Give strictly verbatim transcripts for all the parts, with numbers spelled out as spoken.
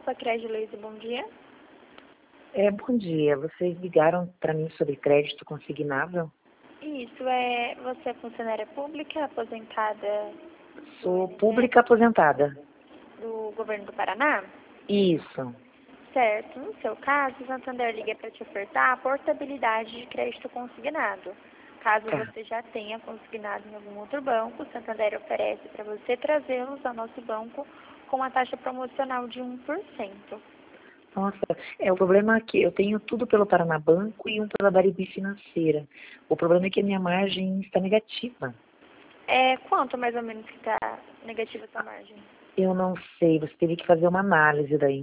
Alfa Crédito Laser, bom dia. É, bom dia. Vocês ligaram para mim sobre crédito consignável? Isso, é, você é funcionária pública, aposentada Sou pública aposentada. do governo do Paraná? Isso. Certo. No seu caso, o Santander liga para te ofertar a portabilidade de crédito consignado. Caso Tá. você já tenha consignado em algum outro banco, o Santander oferece para você trazê-los ao nosso banco com uma taxa promocional de um por cento. Nossa, é o problema é que eu tenho tudo pelo Paraná Banco e um pela Baribi Financeira. O problema é que a minha margem está negativa. É, quanto mais ou menos que está negativa a sua margem? Eu não sei, você teria que fazer uma análise daí.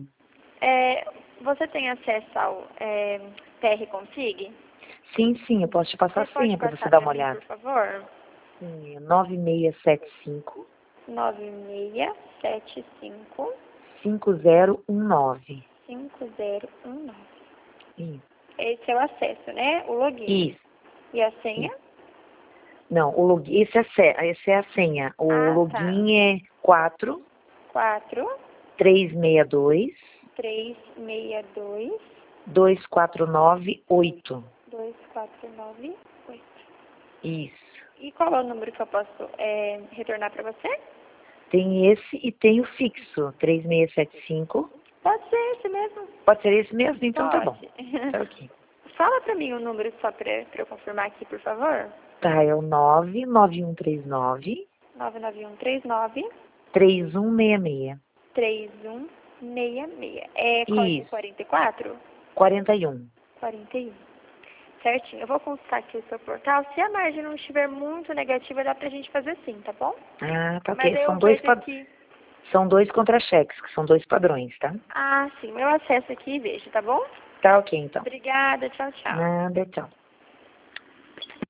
É, você tem acesso ao é, P R Consig? Sim, sim, eu posso te passar Você a pode senha para você passar dar para uma mim, olhada. por favor? Sim, é nove seis sete cinco, nove seis sete cinco, cinco zero um nove. cinco zero um nove. Isso. Esse é o acesso, né? O login. Isso. E a senha? Isso. Não, o login, esse é, a se- esse é a senha. O Ah, tá. login é quatro quatro, três seis dois, três seis dois, dois quatro nove oito. dois quatro nove oito. Isso. E qual é o número que eu posso é, retornar para você? Tem esse e tem o fixo, três seis sete cinco. Pode ser esse mesmo. Pode ser esse mesmo? Então tá bom. Pode. Tá ok. Fala para mim o número só para eu confirmar aqui, por favor. Tá, é o nove nove um três nove, nove nove um três nove, três um seis seis. três um seis seis. É código Isso, quarenta e quatro? quarenta e um. quarenta e um. Certinho. Eu vou consultar aqui o seu portal. Se a margem não estiver muito negativa, dá pra gente fazer sim, tá bom? Ah, tá Mas ok. eu São dois, vejo pad... aqui. São dois contra-cheques, que são dois padrões, tá? Ah, sim. Eu acesso aqui e vejo, tá bom? Tá ok, então. Obrigada. Tchau, tchau. Nada, tchau.